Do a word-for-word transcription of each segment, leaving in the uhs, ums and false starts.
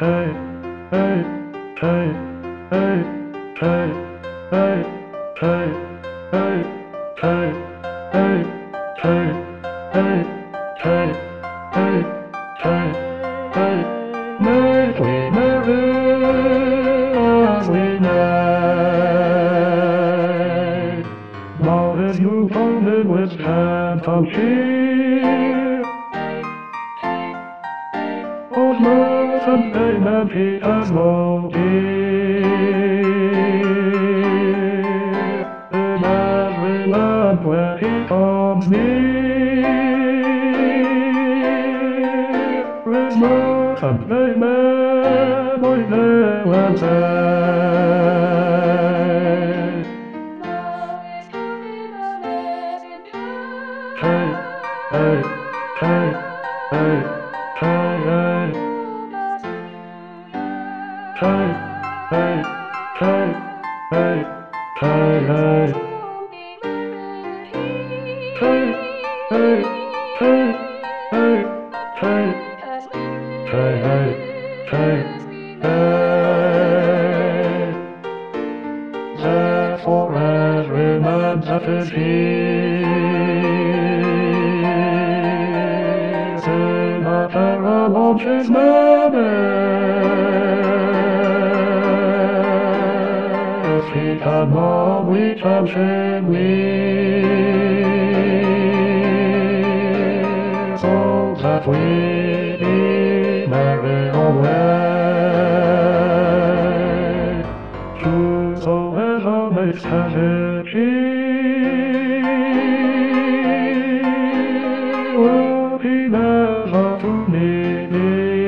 hey, hey, hey, hey, hey, hey, hey, hey, hey, hey, hey, hey, hey, hey, hey, hey, make we merry as we may. Now that you've found it with strength of cheer, old mirth and pain and heat and low dear, in every land where he comes near, with mirth and pain memory there and there. Hey, hey, hey, hey, hey, hey. Hey, hey, hey, hey, hey, hey. Hey, hey, hey, hey, hey. Hey, hey, hey, hey. Therefore every man that is here, in a terror launches menace. We can love, we can shame, we so that we be merry always. Whosoever makes tragedy will be never to need me.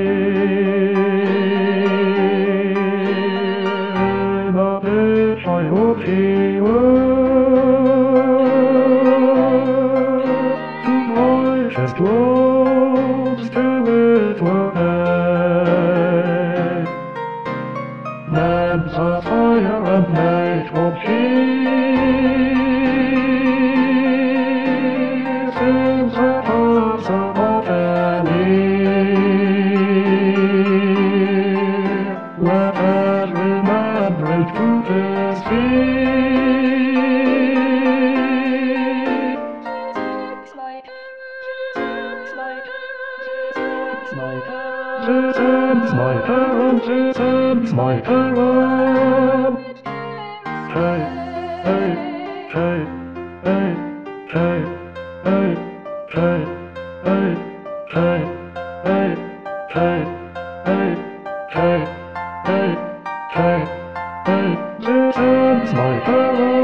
I hope he will to voice his words till it were day. Lamps of fire and night will cheer, films that hearts of often near. Let every man bring truth his feet. This ends my parent, this ends my parent. Hey, hey, hey, hey, hey, hey, hey, hey, hey, hey, hey, hey, hey, hey, hey, hey, this ends my parent.